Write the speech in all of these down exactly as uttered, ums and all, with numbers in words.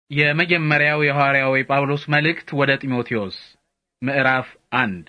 የመጀመሪያው የሐዋርያው ጳውሎስ መልእክት ወደ ጢሞቴዎስ ምዕራፍ አንድ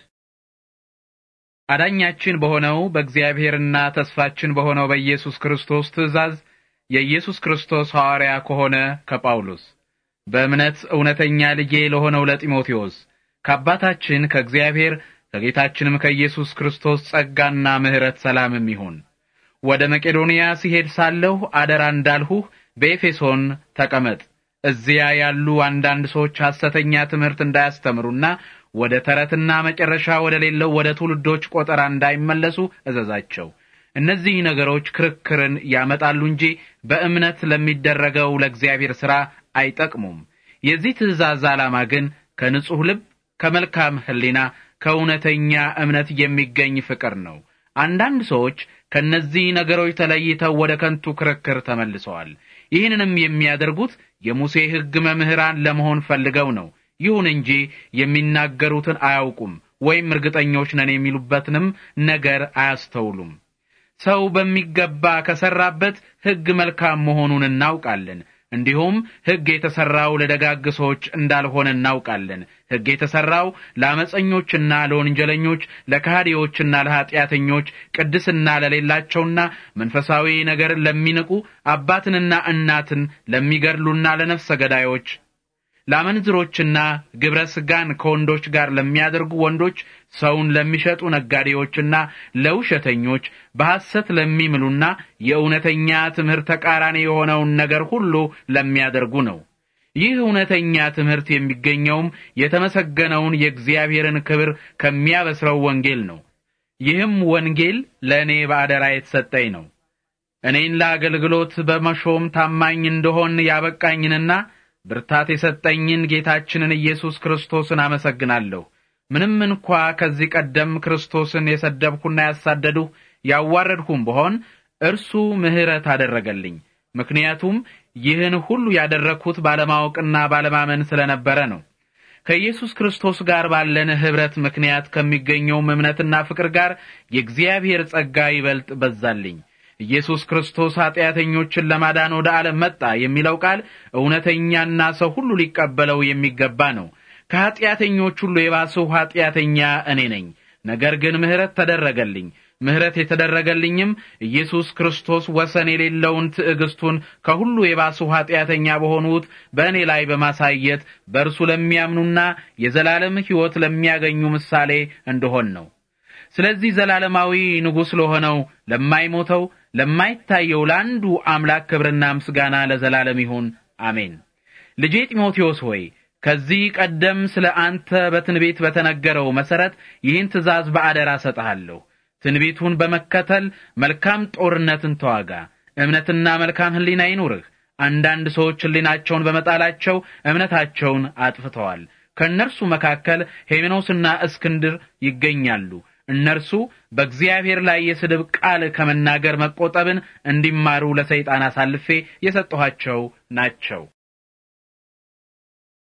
አዳኛችን በሆነው በእግዚአብሔርና ተስፋችን በሆነው በኢየሱስ ክርስቶስ ትእዛዝ የኢየሱስ ክርስቶስ ሐዋርያ ከሆነ ከጳውሎስ በእምነት እውነተኛ ልጄ ለሆነው ለጢሞቴዎስ ከአባታችን ከእግዚአብሔር ከጌታችንም ከኢየሱስ ክርስቶስ ጸጋና ምሕረት ሰላምም ይሁን። ወደ መቄዶንያ ሲሄድ ሳለሁ አደራ እንዳልሁህ በኤፌሶን ተቀመጥ። እዚያ ያሉ አንዳንድ ሰዎች ሐሰተኛ ትምህርት እንዳያስተምሩና ወደ ተረትና መጨረሻ ወደ ሌለው ወደ ትውልዶች ቆጠራ እንዳይመለሱ እዘዛቸው። እነዚህ ነገሮች ክርክርን ያመጣሉ እንጂ በእምነት ለሚደረገው ለእግዚአብሔር ሥራ አይጠቅሙም። የዚህ ትእዛዝ ዓላማ ግን ከንጹህ ልብ ከመልካም ሕሊና ከእውነተኛ እምነት የሚገኝ ፍቅር ነው። አንዳንድ ሰዎች ከነዚህ ነገሮች ተለይተው ወደ ከንቱ ክርክር ተመልሰዋል። ይህንንም የሚያደርጉት የሙሴ ሕግ መምህራን ለመሆን ፈልገው ነው። ይሁን እንጂ የሚናገሩትን አያውቁም ወይም እርግጠኞች ነን የሚሉበትንም ነገር አያስተውሉም። ሰው በሚገባ ከሰራበት ሕግ መልካም መሆኑን እናውቃለን። እንዲሁም ሕግ የተሰራው ለደጋግ ሰዎች እንዳልሆነ እናውቃለን። ሕግ የተሰራው ለአመፀኞችና ለወንጀለኞች፣ ለካህዲዎችና ለኃጢአተኞች፣ ቅድስና ለሌላቸውና መንፈሳዊ ነገር ለሚንቁ፣ አባትንና እናትን ለሚገድሉና ለነፍሰ ገዳዮች፣ ለአመንዝሮችና ግብረ ሥጋን ከወንዶች ጋር ለሚያደርጉ ወንዶች፣ ሰውን ለሚሸጡ ነጋዴዎችና ለውሸተኞች፣ በሐሰት ለሚምሉና የእውነተኛ ትምህርት ተቃራኒ የሆነውን ነገር ሁሉ ለሚያደርጉ ነው። ይህ እውነተኛ ትምህርት የሚገኘውም የተመሰገነውን የእግዚአብሔርን ክብር ከሚያበስረው ወንጌል ነው። ይህም ወንጌል ለእኔ በአደራ የተሰጠኝ ነው። እኔን ለአገልግሎት በመሾም ታማኝ እንደሆን ያበቃኝንና ብርታት የሰጠኝን ጌታችንን ኢየሱስ ክርስቶስን አመሰግናለሁ። ምንም እንኳ ከዚህ ቀደም ክርስቶስን የሰደብኩና ያሳደድሁ ያዋረድሁም ብሆን እርሱ ምሕረት አደረገልኝ። ምክንያቱም ይህን ሁሉ ያደረግሁት ባለማወቅና ባለማመን ስለነበረ ነው። ከኢየሱስ ክርስቶስ ጋር ባለን ኅብረት ምክንያት ከሚገኘው እምነትና ፍቅር ጋር የእግዚአብሔር ጸጋ ይበልጥ በዛልኝ። ኢየሱስ ክርስቶስ ኃጢአተኞችን ለማዳን ወደ ዓለም መጣ የሚለው ቃል እውነተኛና ሰው ሁሉ ሊቀበለው የሚገባ ነው። ከኃጢአተኞች ሁሉ የባሰው ኃጢአተኛ እኔ ነኝ። ነገር ግን ምሕረት ተደረገልኝ። ምሕረት የተደረገልኝም ኢየሱስ ክርስቶስ ወሰን የሌለውን ትዕግስቱን ከሁሉ የባሰው ኃጢአተኛ በሆኑት በእኔ ላይ በማሳየት በእርሱ ለሚያምኑና የዘላለም ሕይወት ለሚያገኙ ምሳሌ እንደሆን ነው። ስለዚህ ዘላለማዊ ንጉሥ ለሆነው ለማይሞተው ለማይታየው ለአንዱ አምላክ ክብርና ምስጋና ለዘላለም ይሁን፣ አሜን። ልጄ ጢሞቴዎስ ሆይ ከዚህ ቀደም ስለ አንተ በትንቢት በተነገረው መሠረት ይህን ትእዛዝ በአደራ ሰጥሃለሁ። ትንቢቱን በመከተል መልካም ጦርነትን ተዋጋ። እምነትና መልካም ሕሊና ይኑርህ። አንዳንድ ሰዎች ሕሊናቸውን በመጣላቸው እምነታቸውን አጥፍተዋል። ከእነርሱ መካከል ሄሜኖስና እስክንድር ይገኛሉ። እነርሱ በእግዚአብሔር ላይ የስድብ ቃል ከመናገር መቆጠብን እንዲማሩ ለሰይጣን አሳልፌ የሰጠኋቸው ናቸው።